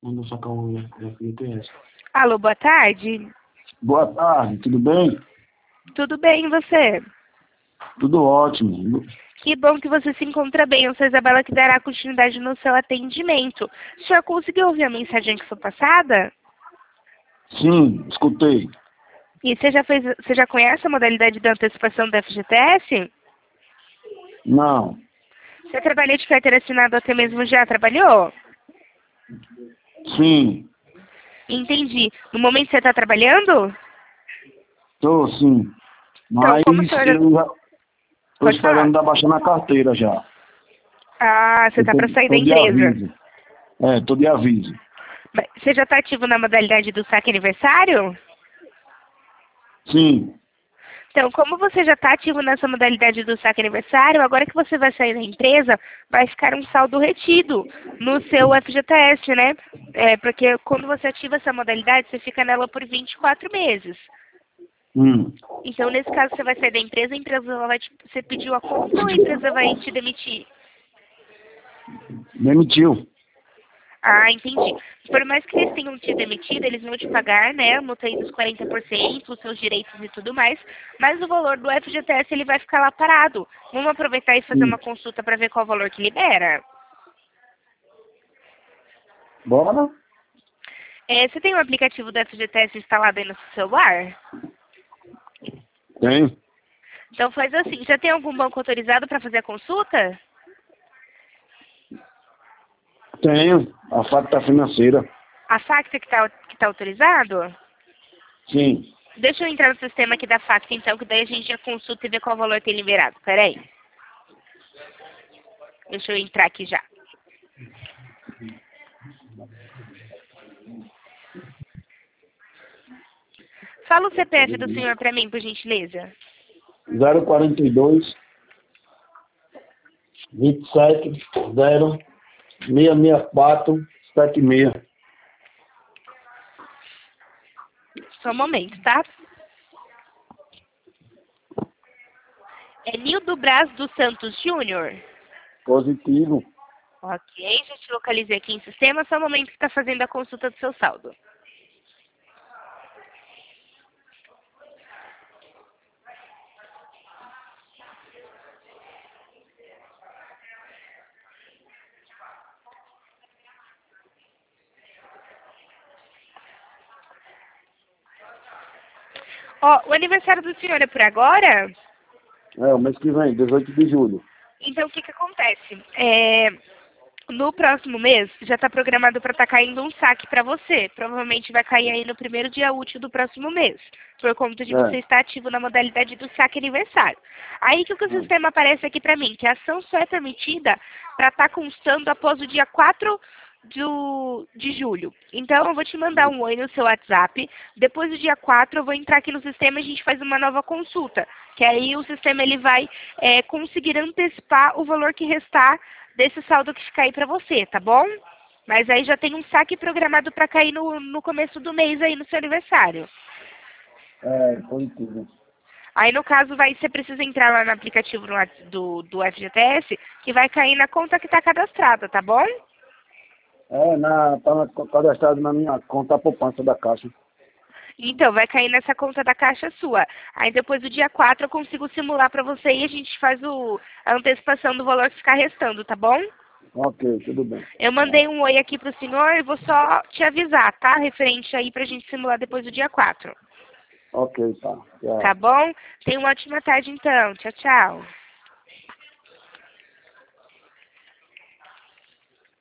Manda sacar o FGTS. Alô, boa tarde. Boa tarde, tudo bem? Tudo bem, e você? Tudo ótimo. Que bom que você se encontra bem. Eu sou a Isabela que dará continuidade no seu atendimento. O senhor conseguiu ouvir a mensagem que foi passada? Sim, escutei. E você já conhece a modalidade da antecipação do FGTS? Não, Você trabalhou de carteira assinada ou até mesmo já trabalhou? sim, Entendi. No momento você está trabalhando? tô sim. Então, Mas como o senhor... eu já tô Pode falar. esperando dar baixa na carteira já. Ah, você Eu está para sair da tô de empresa. aviso. Tô de aviso. Mas você já está ativo na modalidade do saque aniversário? Sim, Então, como você já está ativo nessa modalidade do saque aniversário, agora que você vai sair da empresa, vai ficar um saldo retido no seu FGTS, né? Porque quando você ativa essa modalidade, você fica nela por 24 meses. hum. Então, nesse caso, você vai sair da empresa, a empresa ela vai você pediu a conta ou a empresa vai te demitir? Demitiu. Ah, entendi. Por mais que eles tenham te demitido, eles vão te pagar, né, a multa aí dos 40%, os seus direitos e tudo mais, mas o valor do FGTS ele vai ficar lá parado. Vamos aproveitar e fazer Sim. uma consulta para ver qual o valor que libera? Bora? Você tem o aplicativo do FGTS instalado aí no seu celular? Tem. Então faz assim, já tem algum banco autorizado para fazer a consulta? Tenho. A facta financeira. A Facta que tá autorizado? Sim. Deixa eu entrar no sistema aqui da Facta então, que daí a gente já consulta e vê qual valor tem liberado. Peraí. Deixa eu entrar aqui já. Fala o CPF do senhor para mim, por gentileza. 042 27 0 664 76. Só um momento, tá? É Nildo Braz dos Santos Júnior. Positivo. Ok, já te localizei aqui em sistema. Só um momento que está fazendo a consulta do seu saldo. Ó, o aniversário do senhor é por agora? O mês que vem, 18 de julho. Então, o que que acontece? No próximo mês, já está programado para estar caindo um saque para você. Provavelmente vai cair aí no primeiro dia útil do próximo mês, por conta de você estar ativo na modalidade do saque aniversário. Aí que o sistema aparece aqui para mim, que a ação só é permitida para estar constando após o dia 4 de julho. Então, eu vou te mandar um oi no seu WhatsApp. Depois do dia 4, eu vou entrar aqui no sistema e a gente faz uma nova consulta. Que aí o sistema ele vai conseguir antecipar o valor que restar desse saldo que fica aí para você, tá bom? Mas aí já tem um saque programado para cair no começo do mês aí no seu aniversário. Positivo. Aí no caso você precisa entrar lá no aplicativo do FGTS, que vai cair na conta que está cadastrada, tá bom? Tá cadastrado na minha conta poupança da Caixa. Então, vai cair nessa conta da Caixa sua. Aí depois do dia 4 eu consigo simular para você e a gente faz a antecipação do valor que ficar restando, tá bom? Ok, tudo bem. Eu mandei um oi aqui pro senhor e vou só te avisar, tá? Referente aí pra gente simular depois do dia 4. Ok, tá. Tchau. Tá bom? Tenha uma ótima tarde então. Tchau, tchau.